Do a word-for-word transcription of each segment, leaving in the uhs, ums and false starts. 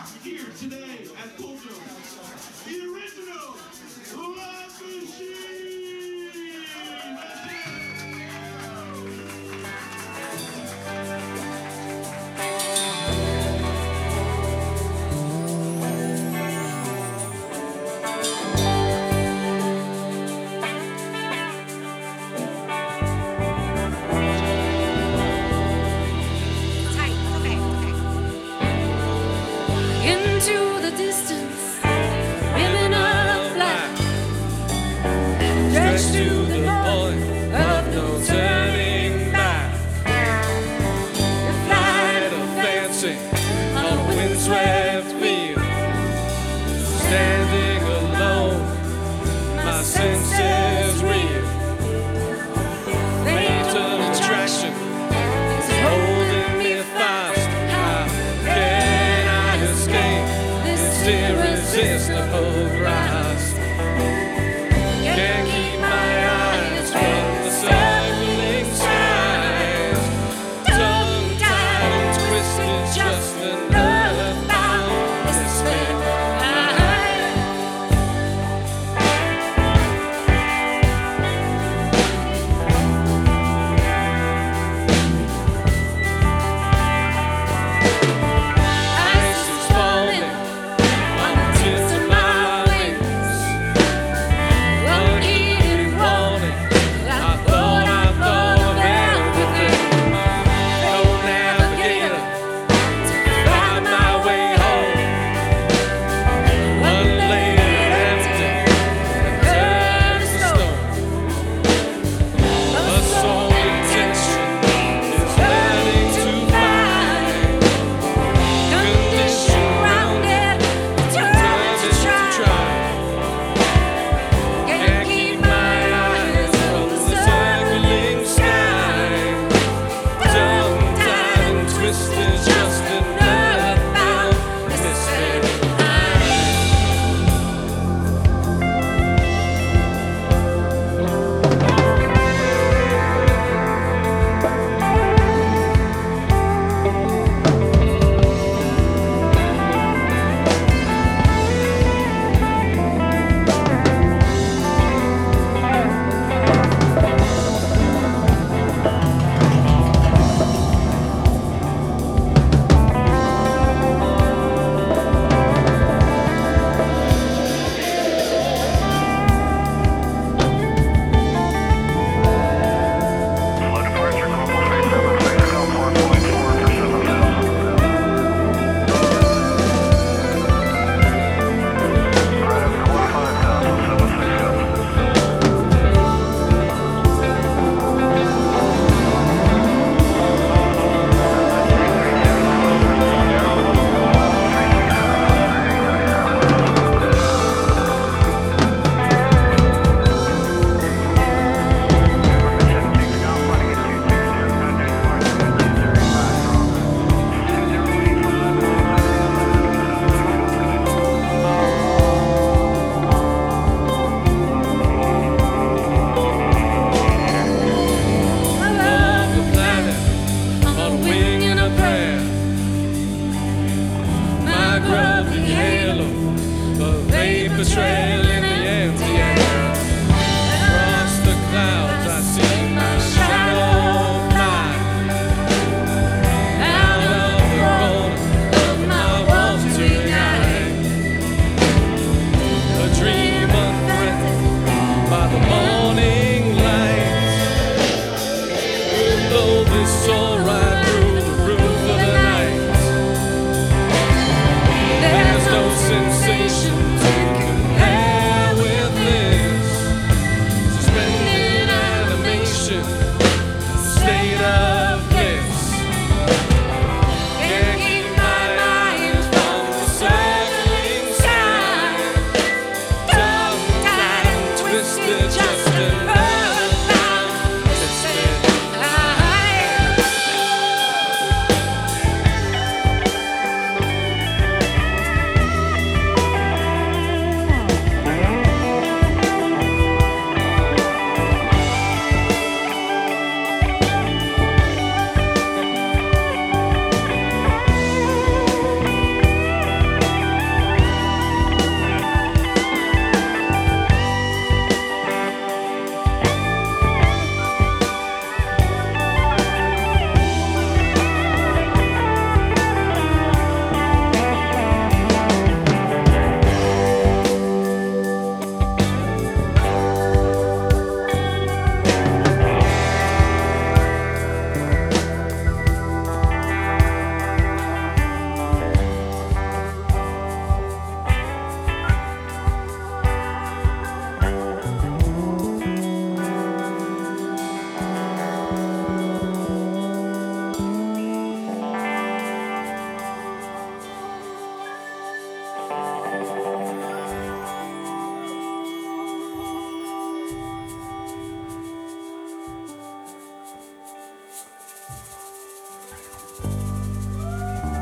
here today at Culture, the original Love Machine! That's Into the distance, women are black, stretched to the point of no turning back. The flight of fancy on a windswept field, standing alone, my senses reel. Fatal attraction is holding me fast. How can I escape this irresistible grasp? Can't keep my eyes from the circling skies. Tongue-tied and twisted, just enough bound despair. Ice is falling on the tips of my wings. Unheeded warning, I thought I thought of everything. No navigator to find my way home. One lady empty, and a curve of stone. A sole intention is learning to find. Condition rounded, determined to try. Can't keep my eyes from the circling sky. Tongue-tied and twisted, just enough bound despair. Slow departure, global three seven six, L four point four for seven thousand. Right at twenty-five thousand, seven six seven. I love the planet on a wing and a prayer. My groping halo, a vapor trail in the empty air. Across the clouds I see my shadow fly. Out of the corner of my watery eye. A dream unthreatened by the morning light. Blow this soul right through the roof of the night. There's no sensation to compare.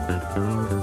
Thank